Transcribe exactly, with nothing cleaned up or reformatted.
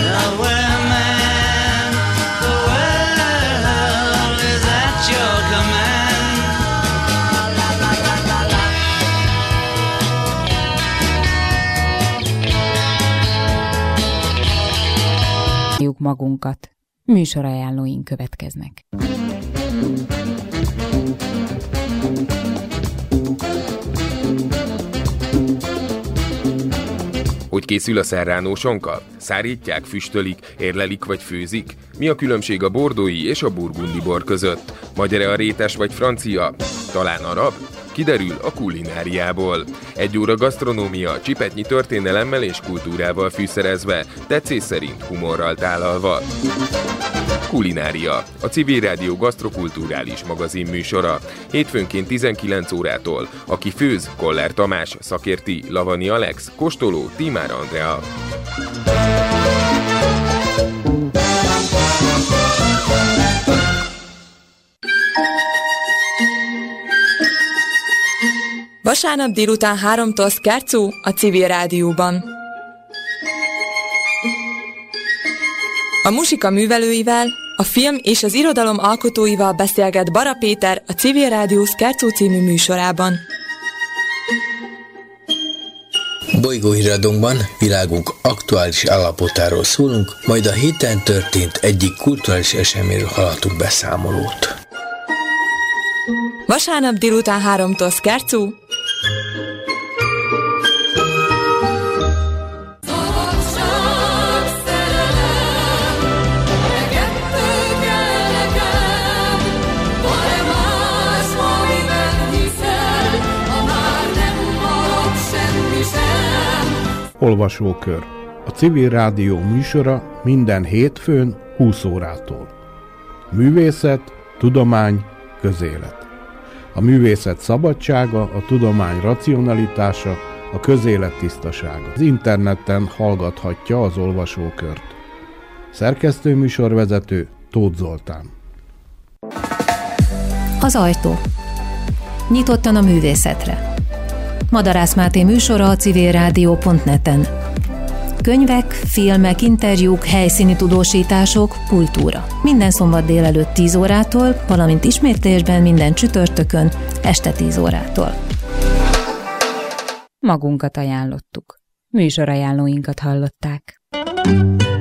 Magunkat. Műsorajánlóink következnek. Hogy készül a serrano sonka? Szárítják, füstölik, érlelik vagy főzik? Mi a különbség a bordói és a burgundi bor között? Magyar-e a rétes vagy francia? Talán arab? Kiderül a kulináriából. Egy óra gasztronómia, csipetnyi történelemmel és kultúrával fűszerezve, tetszés szerint humorral tálalva. Kulinária, a Civil Rádió gasztrokulturális magazin műsora. Hétfőnként tizenkilenc órától. Aki főz, Koller Tamás, szakérti, Lavani Alex, kóstoló, Tímár Andrea. Vasárnap délután háromtól Szkárcú a Civil Rádióban. A muzsika művelőivel, a film és az irodalom alkotóival beszélget Bara Péter a Civil Rádió Szkárcú című műsorában. Bolygóhíradónkban világunk aktuális állapotáról szólunk, majd a héten történt egyik kulturális eseményről hallhatunk beszámolót. Vasárnap délután háromtól Szkárcú. Olvasókör. A Civil Rádió műsora minden hétfőn húsz órától. Művészet, tudomány, közélet. A művészet szabadsága, a tudomány racionalitása, a közélet tisztasága. Az interneten hallgathatja az olvasókört. Szerkesztő műsorvezető Tóth Zoltán. Az ajtó. Nyitottan a művészetre. Madarász Máté műsora a civilrádió pont net-en. Könyvek, filmek, interjúk, helyszíni tudósítások, kultúra. Minden szombat délelőtt tíz órától, valamint ismétlésben minden csütörtökön este tíz órától. Magunkat ajánlottuk. Műsorajánlóinkat hallották.